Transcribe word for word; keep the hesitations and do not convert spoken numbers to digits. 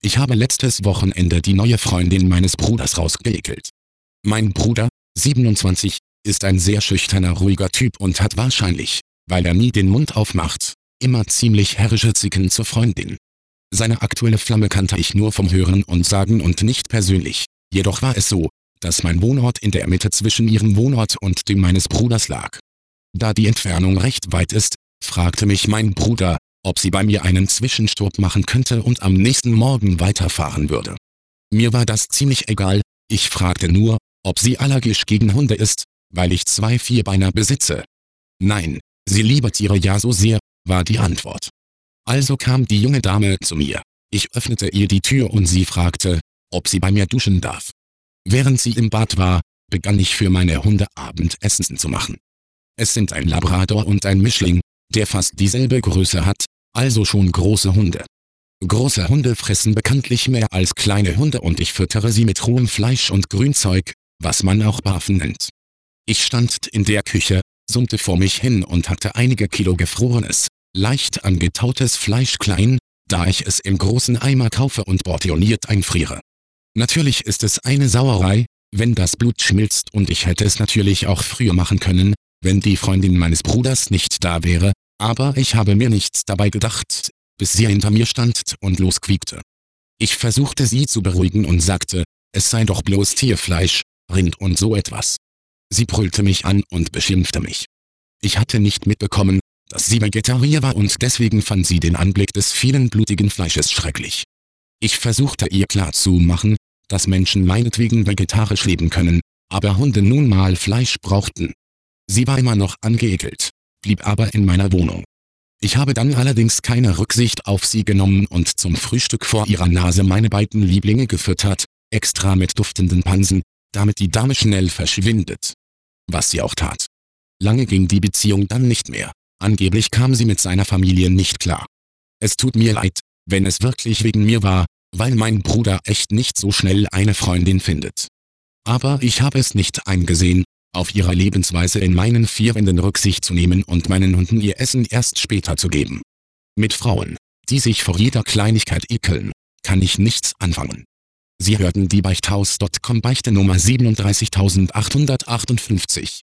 Ich habe letztes Wochenende die neue Freundin meines Bruders rausgeekelt. Mein Bruder, siebenundzwanzig, ist ein sehr schüchterner, ruhiger Typ und hat wahrscheinlich, weil er nie den Mund aufmacht, immer ziemlich herrische Zicken zur Freundin. Seine aktuelle Flamme kannte ich nur vom Hören und Sagen und nicht persönlich. Jedoch war es so, dass mein Wohnort in der Mitte zwischen ihrem Wohnort und dem meines Bruders lag. Da die Entfernung recht weit ist, fragte mich mein Bruder, ob sie bei mir einen Zwischenstopp machen könnte und am nächsten Morgen weiterfahren würde. Mir war das ziemlich egal, ich fragte nur, ob sie allergisch gegen Hunde ist, weil ich zwei Vierbeiner besitze. Nein, sie liebe Tiere ja so sehr, war die Antwort. Also kam die junge Dame zu mir. Ich öffnete ihr die Tür und sie fragte, ob sie bei mir duschen darf. Während sie im Bad war, begann ich für meine Hunde Abendessen zu machen. Es sind ein Labrador und ein Mischling, der fast dieselbe Größe hat, also schon große Hunde. Große Hunde fressen bekanntlich mehr als kleine Hunde und ich füttere sie mit rohem Fleisch und Grünzeug, was man auch Barfen nennt. Ich stand in der Küche, summte vor mich hin und hatte einige Kilo gefrorenes, leicht angetautes Fleisch klein, da ich es im großen Eimer kaufe und portioniert einfriere. Natürlich ist es eine Sauerei, wenn das Blut schmilzt und ich hätte es natürlich auch früher machen können, wenn die Freundin meines Bruders nicht da wäre, aber ich habe mir nichts dabei gedacht, bis sie hinter mir stand und losquiekte. Ich versuchte sie zu beruhigen und sagte, es sei doch bloß Tierfleisch, Rind und so etwas. Sie brüllte mich an und beschimpfte mich. Ich hatte nicht mitbekommen, dass sie Vegetarier war und deswegen fand sie den Anblick des vielen blutigen Fleisches schrecklich. Ich versuchte ihr klarzumachen, dass Menschen meinetwegen vegetarisch leben können, aber Hunde nun mal Fleisch brauchten. Sie war immer noch angeekelt, blieb aber in meiner Wohnung. Ich habe dann allerdings keine Rücksicht auf sie genommen und zum Frühstück vor ihrer Nase meine beiden Lieblinge gefüttert, extra mit duftenden Pansen, damit die Dame schnell verschwindet. Was sie auch tat. Lange ging die Beziehung dann nicht mehr. Angeblich kam sie mit seiner Familie nicht klar. Es tut mir leid, wenn es wirklich wegen mir war, weil mein Bruder echt nicht so schnell eine Freundin findet. Aber ich habe es nicht eingesehen, auf ihre Lebensweise in meinen vier Wänden Rücksicht zu nehmen und meinen Hunden ihr Essen erst später zu geben. Mit Frauen, die sich vor jeder Kleinigkeit ekeln, kann ich nichts anfangen. Sie hörten die Beichthaus Punkt com Beichte Nummer siebenunddreißigtausendachthundertachtundfünfzig.